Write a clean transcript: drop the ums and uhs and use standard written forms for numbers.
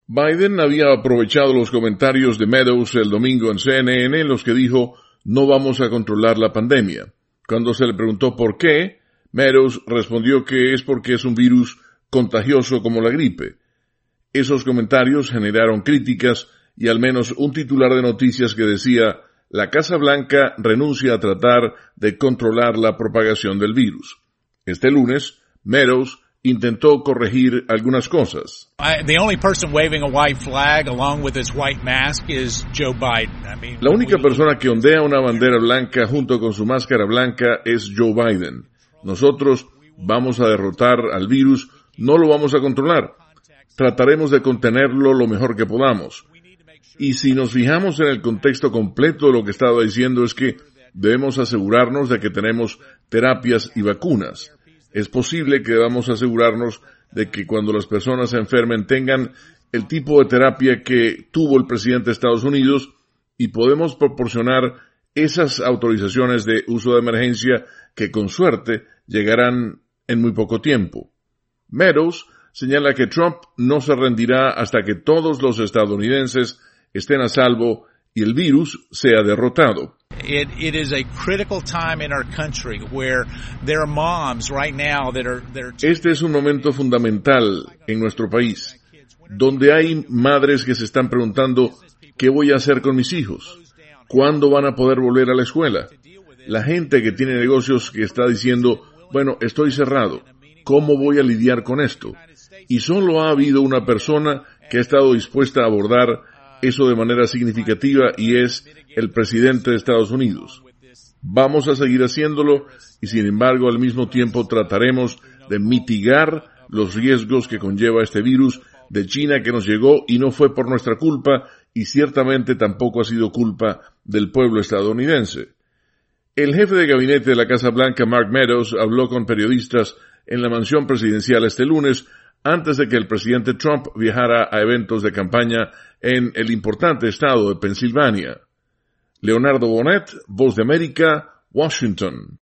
Biden había aprovechado los comentarios de Meadows el domingo en CNN en los que dijo no vamos a controlar la pandemia. Cuando se le preguntó por qué, Meadows respondió que es porque es un virus contagioso como la gripe. Esos comentarios generaron críticas y al menos un titular de noticias que decía la Casa Blanca renuncia a tratar de controlar la propagación del virus. Este lunes, Meadows intentó corregir algunas cosas. La única persona que ondea una bandera blanca junto con su máscara blanca es Joe Biden. Nosotros vamos a derrotar al virus, no lo vamos a controlar. Trataremos de contenerlo lo mejor que podamos. Y si nos fijamos en el contexto completo de lo que estaba diciendo es que debemos asegurarnos de que tenemos terapias y vacunas. Es posible que debamos asegurarnos de que cuando las personas se enfermen tengan el tipo de terapia que tuvo el presidente de Estados Unidos y podemos proporcionar esas autorizaciones de uso de emergencia que con suerte llegarán en muy poco tiempo. Meadows señala que Trump no se rendirá hasta que todos los estadounidenses estén a salvo y el virus sea derrotado. It is a critical time in our country where there are moms right now that are Este es un momento fundamental en nuestro país, donde hay madres que se están preguntando ¿qué voy a hacer con mis hijos? ¿Cuándo van a poder volver a la escuela? La gente que tiene negocios que está diciendo, bueno, estoy cerrado, ¿cómo voy a lidiar con esto? Y solo ha habido una persona que ha estado dispuesta a abordar eso de manera significativa y es el presidente de Estados Unidos. Vamos a seguir haciéndolo y sin embargo al mismo tiempo trataremos de mitigar los riesgos que conlleva este virus de China que nos llegó y no fue por nuestra culpa y ciertamente tampoco ha sido culpa del pueblo estadounidense. El jefe de gabinete de la Casa Blanca, Mark Meadows, habló con periodistas en la mansión presidencial este lunes antes de que el presidente Trump viajara a eventos de campaña en el importante estado de Pensilvania. Leonardo Bonet, Voz de América, Washington.